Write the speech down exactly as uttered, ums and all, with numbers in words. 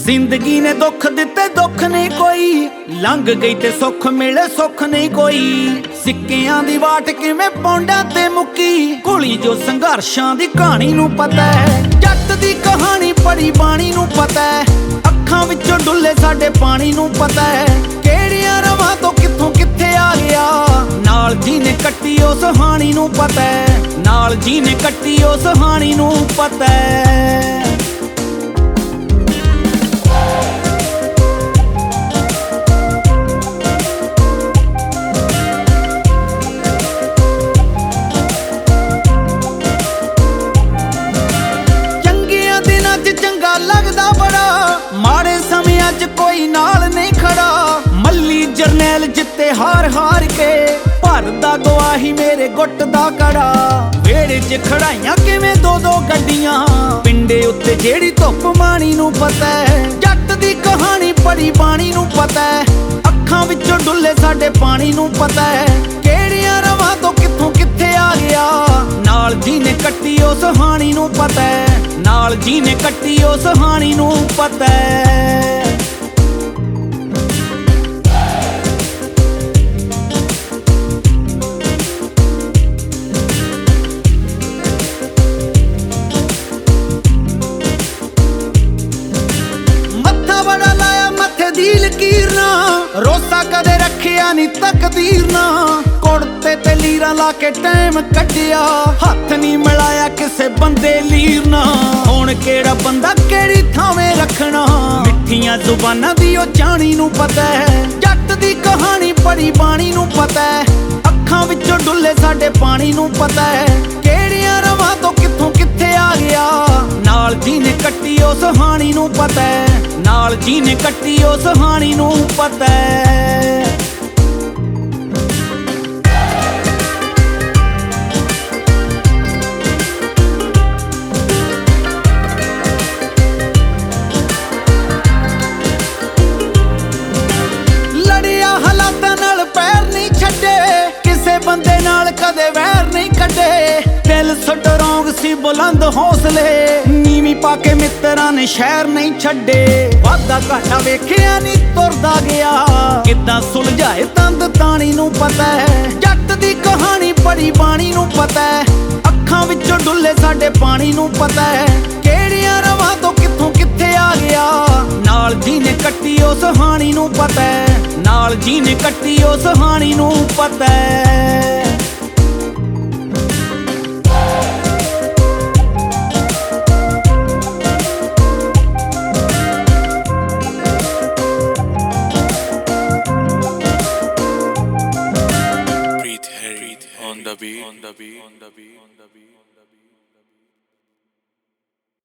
ਜ਼ਿੰਦਗੀ ਨੇ ਦੁੱਖ ਦਿੱਤੇ ਦੁੱਖ ਨਹੀਂ ਕੋਈ, ਲੰਘ ਗਈ ਤੇ ਸੁੱਖ ਮਿਲੇ ਸੁੱਖ ਨਹੀਂ ਕੋਈ। ਸਿੱਕਿਆਂ ਦੀ ਵਾਟ ਕਿਵੇਂ ਪੌਂਡਾਂ ਤੇ ਮੁੱਕੀ, ਘੋਲੀ ਜੋ ਸੰਘਰਸ਼ਾਂ ਦੀ ਕਹਾਣੀ ਨੂੰ ਪਤਾ ਹੈ। ਜੱਟ ਦੀ ਕਹਾਣੀ ਪੜੀ ਬਾਣੀ ਨੂੰ ਪਤਾ ਹੈ, ਅੱਖਾਂ ਵਿੱਚੋਂ ਡੁੱਲੇ ਸਾਡੇ ਪਾਣੀ ਨੂੰ ਪਤਾ ਹੈ। ਕਿਹੜੀਆਂ ਰਵਾਂ ਤੋਂ ਕਿੱਥੋਂ ਕਿੱਥੇ ਆ ਗਿਆ, ਨਾਲ ਜਿਹਨੇ ਕੱਟੀ ਉਸ ਹਾਣੀ ਨੂੰ ਪਤਾ ਹੈ। ਨਾਲ ਜਿਹਨੇ ਕੱਟੀ ਉਸ ਹਾਣੀ ਨੂੰ ਪਤਾ ਹੈ। ਚੰਗਾ ਲੱਗਦਾ ਬੜਾ, ਮਾੜੇ ਸਮਿਆਂ 'ਚ ਕੋਈ ਨਾਲ ਨਹੀਂ ਖੜਾ। ਮੱਲੀ ਜਰਨੈਲ ਜਿੱਤੇ ਹਾਰ ਹਾਰ ਕੇ, ਭਰਦਾ ਗਵਾਹੀ ਮੇਰੇ ਗੁੱਟ ਦਾ ਕੜਾ। ਵੇੜੇ 'ਚ ਖੜਾਈਆਂ ਕਿਵੇਂ ਦੋ ਦੋ ਗੱਡੀਆਂ, ਪਿੰਡੇ ਉੱਤੇ ਜਿਹੜੀ ਧੁੱਪ ਮਾਣੀ ਨੂੰ ਪਤਾ ਹੈ। ਜੱਟ ਦੀ ਕਹਾਣੀ ਪੜੀ ਬਾਣੀ ਨੂੰ ਪਤਾ ਹੈ, ਅੱਖਾਂ ਵਿੱਚੋਂ ਡੁੱਲੇ ਸਾਡੇ ਪਾਣੀ ਨੂੰ ਪਤਾ ਹੈ। ਕਿਹੜੀਆਂ ਰਵਾਂ ਤੋਂ ਕਿੱਥੋਂ ਕਿੱਥੇ ਆ ਗਿਆ, ਨਾਲ ਜਿਹਨੇ ਕੱਟੀ ਉਸ ਹਾਣੀ ਨੂੰ ਪਤਾ ਹੈ। ਨਾਲ ਜਿਹਨੇ ਕੱਟੀ ਉਸ ਹਾਣੀ ਨੂੰ ਪਤਾ ਹੈ। ਮੱਥਾ ਬੜਾ ਲਾਇਆ ਮੱਥੇ ਦੀ ਲਕੀਰ ਨਾ, ਰੋਸਾ ਕਦੇ ਰੱਖਿਆ ਨੀ ਤਕਦੀਰ ਨਾ। ਕੁੜਤੇ ਤੇ ਲੀਰਾਂ ਲਾ ਕੇ ਟਾਈਮ ਕੱਢਿਆ, ਹੱਥ ਨੀ ਮਿਲਾਇਆ ਕਿਸੇ ਬੰਦੇ ਲੀਰ ਨਾ। ਹੁਣ ਕਿਹੜਾ ਬੰਦਾ ਕਿਹੜੀ ਥਾਵੇਂ ਰੱਖਣਾ, ਮਿੱਠੀਆਂ ਜ਼ੁਬਾਨਾਂ ਦੀ ਉਹ ਜਾਣੀ ਨੂੰ ਪਤਾ ਹੈ। ਜੱਟ ਦੀ ਕਹਾਣੀ ਪੜੀ ਬਾਣੀ ਨੂੰ ਪਤਾ ਹੈ, ਅੱਖਾਂ ਵਿੱਚੋਂ ਡੁੱਲੇ ਸਾਡੇ ਪਾਣੀ ਨੂੰ ਪਤਾ ਹੈ। ਕਿਹੜੀਆਂ ਰਵਾਂ ਤੋਂ ਕਿੱਥੋਂ ਕਿੱਥੇ ਆ ਗਿਆ, ਨਾਲ ਜਿਹਨੇ ਕੱਟੀ ਉਸ ਹਾਣੀ ਨੂੰ ਪਤਾ ਹੈ। ਨਾਲ ਜਿਹਨੇ ਕੱਟੀ ਉਸ ਹਾਣੀ ਨੂੰ ਪਤਾ ਹੈ। ਹਾਲਾਤਾਂ ਨਾਲ ਪੈਰ ਨਹੀਂ ਛੱਡੇ, ਕਿਸੇ ਬੰਦੇ ਨਾਲ ਕਦੇ ਵੈਰ ਨਹੀਂ ਕੱਢੇ। ਦਿਲ ਸਟਰੋਂਗ ਸੀ ਬੁਲੰਦ ਹੌਸਲੇ, ਨੀਵੀਂ ਪਾ ਕੇ ਮਿੱਤਰਾਂ ਨੇ ਸ਼ਹਿਰ ਨਹੀਂ ਛੱਡੇ। ਵਾਧਾ ਘਾਟਾ ਵੇਖਿਆ ਨਹੀਂ ਤੁਰਦਾ ਗਿਆ, ਕਿੱਦਾਂ ਸੁਲਝਾਏ ਤੰਦ ਤਾਣੀ ਨੂੰ ਪਤਾ ਹੈ। ਜੱਟ ਦੀ ਕਹਾਣੀ ਪੜੀ ਬਾਣੀ ਨੂੰ ਪਤਾ ਹੈ, ਅੱਖਾਂ ਵਿੱਚੋਂ ਡੁੱਲੇ ਸਾਡੇ ਪਾਣੀ ਨੂੰ ਪਤਾ ਹੈ। ਕਿਹੜੀਆਂ ਰਵਾਂ ਤੋਂ ਕਿੱਥੋਂ ਕਿੱਥੇ ਆ ਗਿਆ, ਨਾਲ ਜਿਹਨੇ ਕੱਟੀ ਉਸ ਹਾਣੀ ਨੂੰ ਪਤਾ ਹੈ। ਨਾਲ ਜਿਹਨੇ ਕੱਟੀ ਉਸ ਹਾਣੀ ਨੂੰ ਪਤਾ ਹੈ। Breathe heavy on the beat, on the beat, on the beat, on the beat.